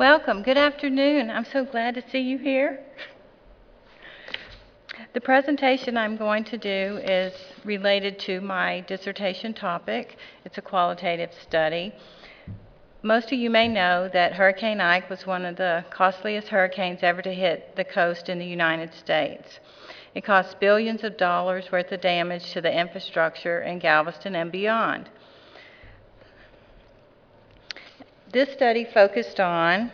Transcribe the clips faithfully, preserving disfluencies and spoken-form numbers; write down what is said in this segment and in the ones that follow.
Welcome. Good afternoon. I'm so glad to see you here. The presentation I'm going to do is related to my dissertation topic. It's a qualitative study. Most of you may know that Hurricane Ike was one of the costliest hurricanes ever to hit the coast in the United States. It cost billions of dollars worth of damage to the infrastructure in Galveston and beyond. This study focused on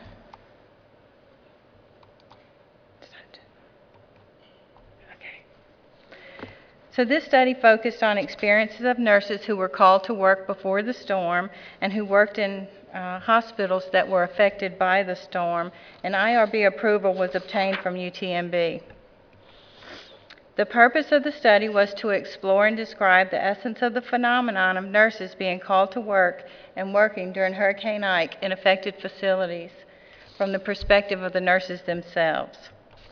So this study focused on experiences of nurses who were called to work before the storm and who worked in uh, hospitals that were affected by the storm, and I R B approval was obtained from U T M B. The purpose of the study was to explore and describe the essence of the phenomenon of nurses being called to work and working during Hurricane Ike in affected facilities from the perspective of the nurses themselves.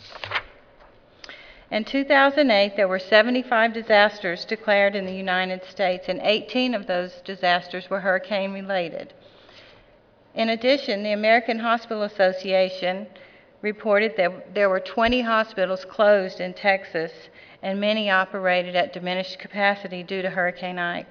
In two thousand eight, there were seventy-five disasters declared in the United States, and eighteen of those disasters were hurricane-related. In addition, the American Hospital Association reported that there were twenty hospitals closed in Texas, and many operated at diminished capacity due to Hurricane Ike.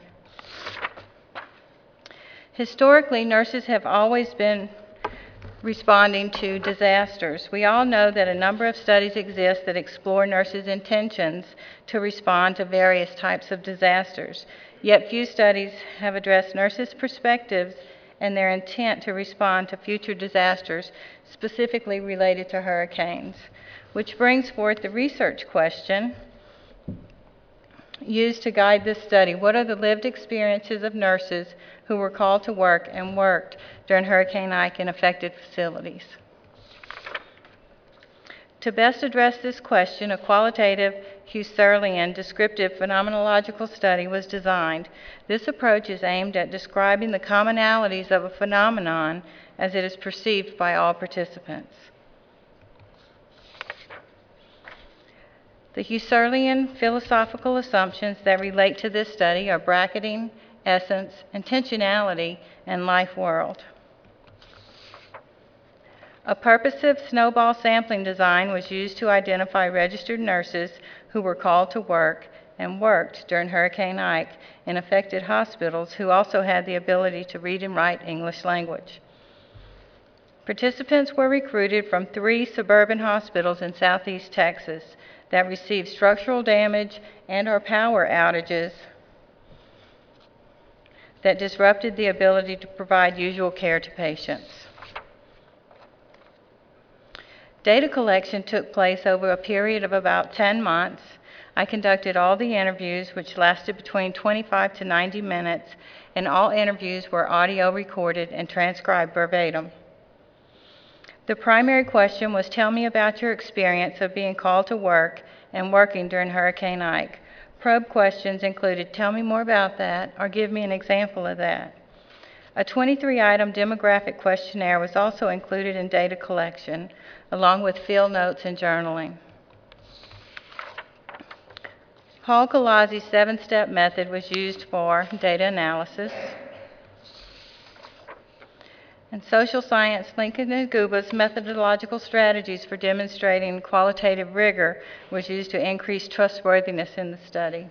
Historically, nurses have always been responding to disasters. We all know that a number of studies exist that explore nurses' intentions to respond to various types of disasters. Yet few studies have addressed nurses' perspectives and their intent to respond to future disasters, specifically related to hurricanes. Which brings forth the research question used to guide this study. What are the lived experiences of nurses who were called to work and worked during Hurricane Ike in affected facilities? To best address this question, a qualitative Husserlian descriptive phenomenological study was designed. This approach is aimed at describing the commonalities of a phenomenon as it is perceived by all participants. The Husserlian philosophical assumptions that relate to this study are bracketing, essence, intentionality, and life world. A purposive snowball sampling design was used to identify registered nurses who were called to work and worked during Hurricane Ike in affected hospitals who also had the ability to read and write English language. Participants were recruited from three suburban hospitals in southeast Texas that received structural damage and or power outages that disrupted the ability to provide usual care to patients. Data collection took place over a period of about ten months. I conducted all the interviews, which lasted between twenty-five to ninety minutes, and all interviews were audio recorded and transcribed verbatim. The primary question was, tell me about your experience of being called to work and working during Hurricane Ike. Probe questions included, tell me more about that, or give me an example of that. A twenty-three item demographic questionnaire was also included in data collection, along with field notes and journaling. Paul Galazi's seven-step method was used for data analysis. And social science, Lincoln and Guba's methodological strategies for demonstrating qualitative rigor was used to increase trustworthiness in the study.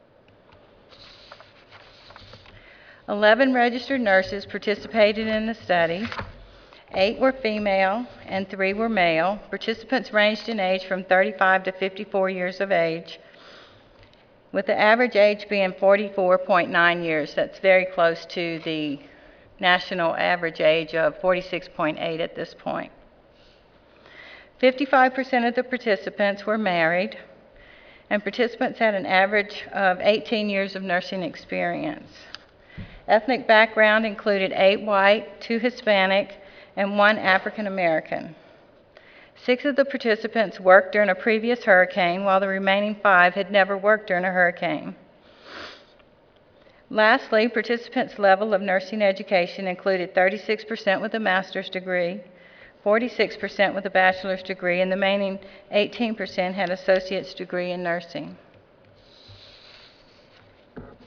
Eleven registered nurses participated in the study. Eight were female and three were male. Participants ranged in age from thirty-five to fifty-four years of age, with the average age being forty-four point nine years. That's very close to the national average age of forty-six point eight at this point. fifty-five percent of the participants were married, and participants had an average of eighteen years of nursing experience. Ethnic background included eight white, two Hispanic, and one African American. Six of the participants worked during a previous hurricane, while the remaining five had never worked during a hurricane. Lastly, participants' level of nursing education included thirty-six percent with a master's degree, forty-six percent with a bachelor's degree, and the remaining eighteen percent had associate's degree in nursing.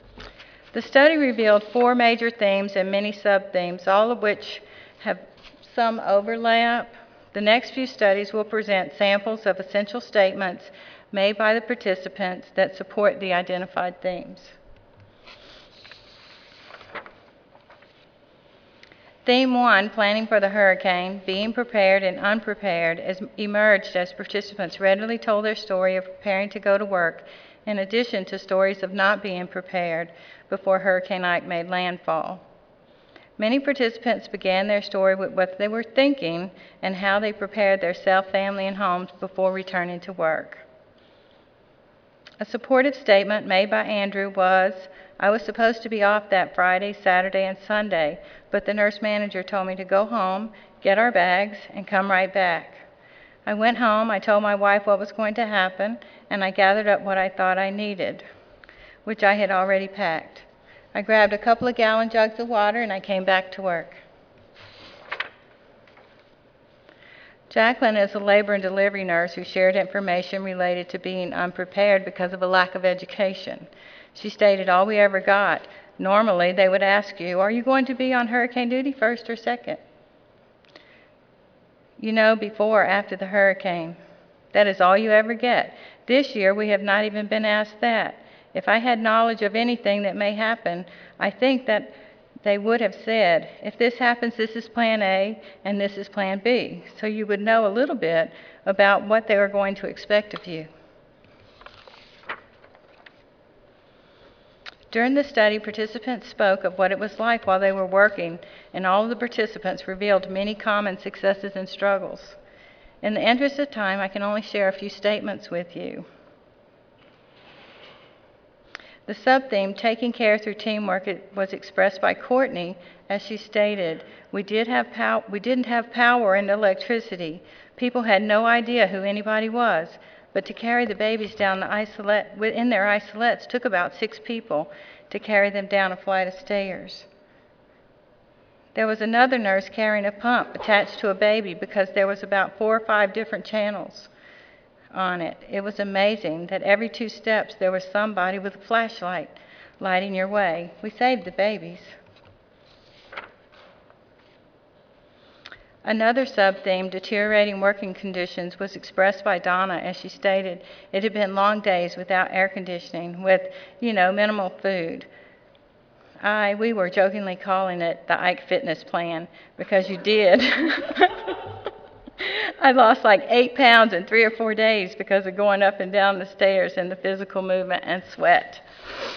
The study revealed four major themes and many sub-themes, all of which have some overlap. The next few studies will present samples of essential statements made by the participants that support the identified themes. Theme one, Planning for the Hurricane, Being Prepared and Unprepared, as emerged as participants readily told their story of preparing to go to work, in addition to stories of not being prepared before Hurricane Ike made landfall. Many participants began their story with what they were thinking and how they prepared their self, family, and homes before returning to work. A supportive statement made by Andrew was, "I was supposed to be off that Friday, Saturday, and Sunday, but the nurse manager told me to go home, get our bags, and come right back. I went home, I told my wife what was going to happen, and I gathered up what I thought I needed, which I had already packed. I grabbed a couple of gallon jugs of water, and I came back to work." Jacqueline is a labor and delivery nurse who shared information related to being unprepared because of a lack of education. She stated, "All we ever got. Normally, they would ask you, 'Are you going to be on hurricane duty first or second?' You know, before or after the hurricane. That is all you ever get. This year, we have not even been asked that. If I had knowledge of anything that may happen, I think that they would have said, if this happens, this is plan A and this is plan B, so you would know a little bit about what they were going to expect of you." During the study, participants spoke of what it was like while they were working, and all of the participants revealed many common successes and struggles. In the interest of time, I can only share a few statements with you. The sub-theme, Taking Care Through Teamwork, it was expressed by Courtney as she stated, we, did have pow- we didn't have power and electricity. People had no idea who anybody was, but to carry the babies down the isolette, in their isolettes took about six people to carry them down a flight of stairs. There was another nurse carrying a pump attached to a baby because there was about four or five different channels on it. It was amazing that every two steps there was somebody with a flashlight lighting your way. We saved the babies. Another sub-theme, Deteriorating Working Conditions, was expressed by Donna as she stated, it had been long days without air conditioning, with, you know, minimal food. I, we were jokingly calling it the Ike Fitness Plan because you did. I lost like eight pounds in three or four days because of going up and down the stairs and the physical movement and sweat.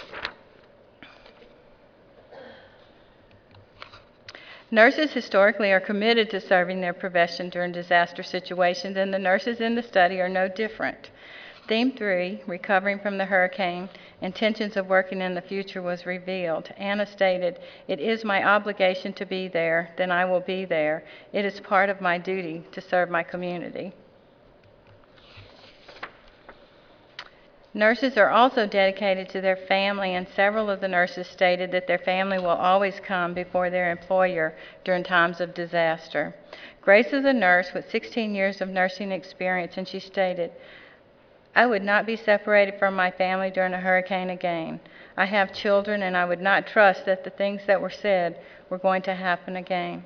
Nurses historically are committed to serving their profession during disaster situations, and the nurses in the study are no different. Theme three, Recovering from the Hurricane, Intentions of Working in the Future, was revealed. Anna stated, "It is my obligation to be there, then I will be there. It is part of my duty to serve my community." Nurses are also dedicated to their family, and several of the nurses stated that their family will always come before their employer during times of disaster. Grace is a nurse with sixteen years of nursing experience, and she stated, "I would not be separated from my family during a hurricane again. I have children, and I would not trust that the things that were said were going to happen again."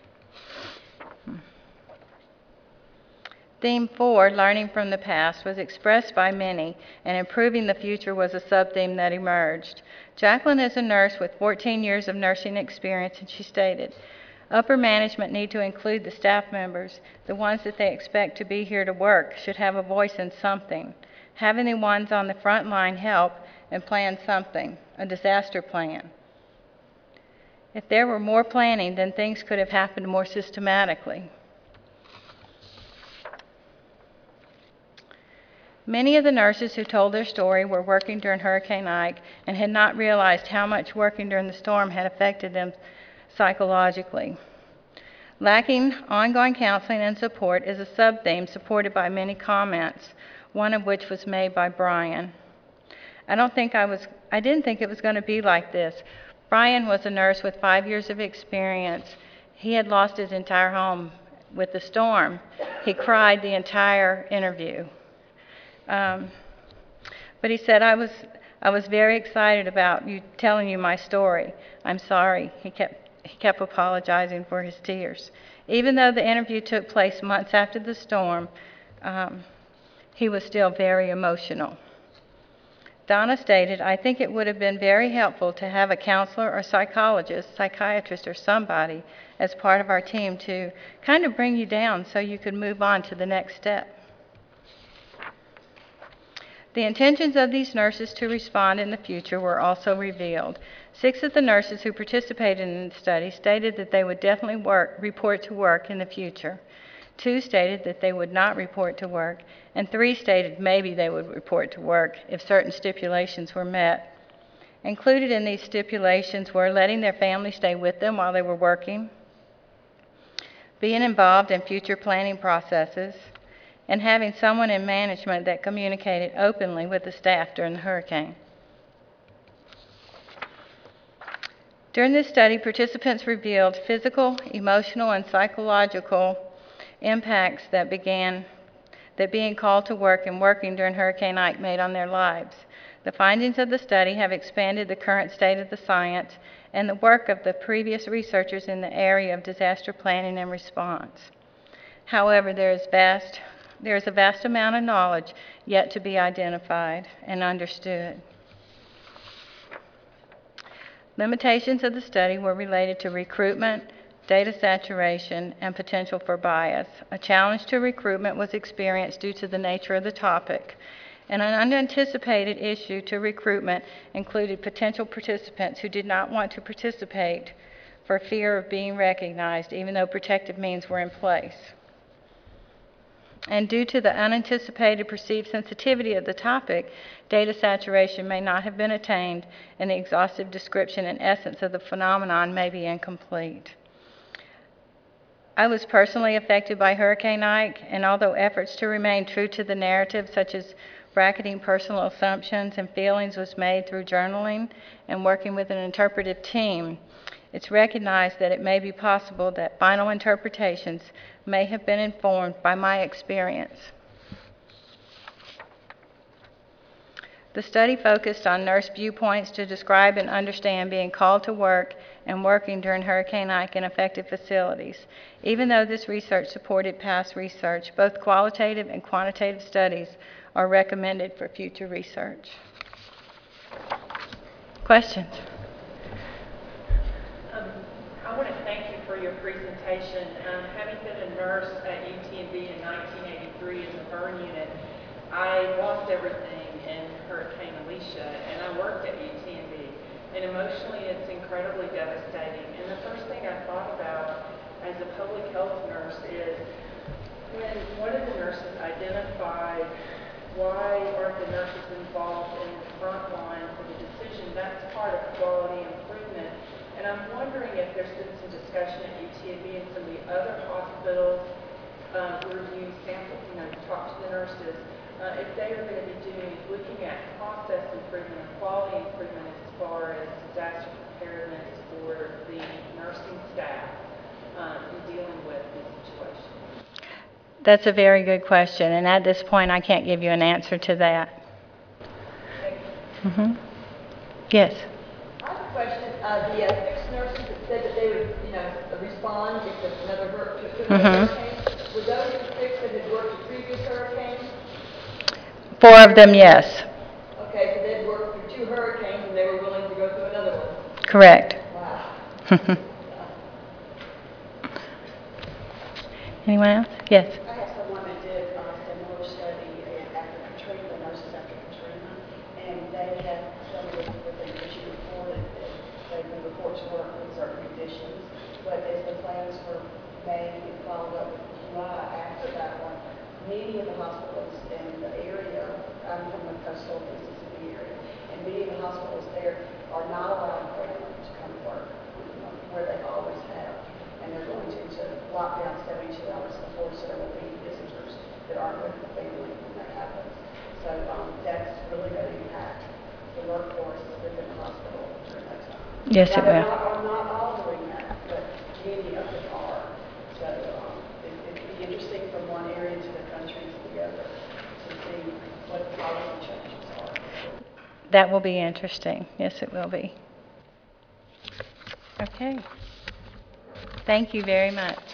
Theme four, Learning from the Past, was expressed by many, and Improving the Future was a sub-theme that emerged. Jacqueline is a nurse with fourteen years of nursing experience, and she stated, "Upper management need to include the staff members. The ones that they expect to be here to work should have a voice in something. Having the ones on the front line help and plan something, a disaster plan. If there were more planning, then things could have happened more systematically." Many of the nurses who told their story were working during Hurricane Ike and had not realized how much working during the storm had affected them psychologically. Lacking ongoing counseling and support is a sub-theme supported by many comments, one of which was made by Brian. I don't think I was, I didn't think it was going to be like this. Brian was a nurse with five years of experience. He had lost his entire home with the storm. He cried the entire interview. Um, but he said, I was, I was very excited about you telling you my story. I'm sorry. He kept, he kept apologizing for his tears. Even though the interview took place months after the storm, um, he was still very emotional. Donna stated, "I think it would have been very helpful to have a counselor or psychologist, psychiatrist, or somebody as part of our team to kind of bring you down so you could move on to the next step." The intentions of these nurses to respond in the future were also revealed. Six of the nurses who participated in the study stated that they would definitely work, report to work in the future. Two stated that they would not report to work, and three stated maybe they would report to work if certain stipulations were met. Included in these stipulations were letting their family stay with them while they were working, being involved in future planning processes, and having someone in management that communicated openly with the staff during the hurricane. During this study, participants revealed physical, emotional, and psychological impacts that began that being called to work and working during Hurricane Ike made on their lives. The findings of the study have expanded the current state of the science and the work of the previous researchers in the area of disaster planning and response. However, there is vast There is a vast amount of knowledge yet to be identified and understood. Limitations of the study were related to recruitment, data saturation, and potential for bias. A challenge to recruitment was experienced due to the nature of the topic, and an unanticipated issue to recruitment included potential participants who did not want to participate for fear of being recognized, even though protective means were in place. And due to the unanticipated perceived sensitivity of the topic, data saturation may not have been attained, and the exhaustive description and essence of the phenomenon may be incomplete. I was personally affected by Hurricane Ike, and although efforts to remain true to the narrative, such as bracketing personal assumptions and feelings, was made through journaling and working with an interpretive team, it's recognized that it may be possible that final interpretations may have been informed by my experience. The study focused on nurse viewpoints to describe and understand being called to work and working during Hurricane Ike in affected facilities. Even though this research supported past research, both qualitative and quantitative studies are recommended for future research. Questions? I want to thank you for your presentation. Um, having been a nurse at U T M B in nineteen eighty-three as a burn unit, I lost everything in Hurricane Alicia, and I worked at U T M B. And emotionally, it's incredibly devastating. And the first thing I thought about as a public health nurse is when one of the nurses identified why aren't the nurses involved in the front line for the decision, that's part of quality improvement. And I'm wondering if there's been some discussion at U T M B and some of the other hospitals um, who review samples, you know, talk to the nurses, uh, if they are going to be doing, looking at process improvement or quality improvement as far as disaster preparedness for the nursing staff um, in dealing with these situations. That's a very good question, and at this point I can't give you an answer to that. Mm-hmm. Yes? I have a question. Uh, the uh, six nurses that said that they would, you know, respond if another hurricane took another Mm-hmm. hurricane, were those the six that had worked the previous hurricanes? Four of them, yes. Okay, so they'd worked through two hurricanes and they were willing to go through another one. Correct. Wow. Anyone else? Yes. I have someone that did a similar study after Katrina, the nurses after Katrina, and they had some of the things that she reported that they would report to work with certain conditions, but as the plans were made and followed up with Q I after that one, many of the hospitals in the area, I'm from the coastal Mississippi area, and many of the hospitals there are not allowing family to come to work, you know, where they always have. And they're going to, to lock down seventy-two hours before, so there will be visitors that aren't with the family when that happens. So um, that's really going to impact the workforce within the hospital during that time. Yes, now, it will. Not, are not all doing that, but many of them are. So um, it, it'd be interesting from one area to the country to the other to see what the policy changes are. That will be interesting. Yes, it will be. Okay. Thank you very much.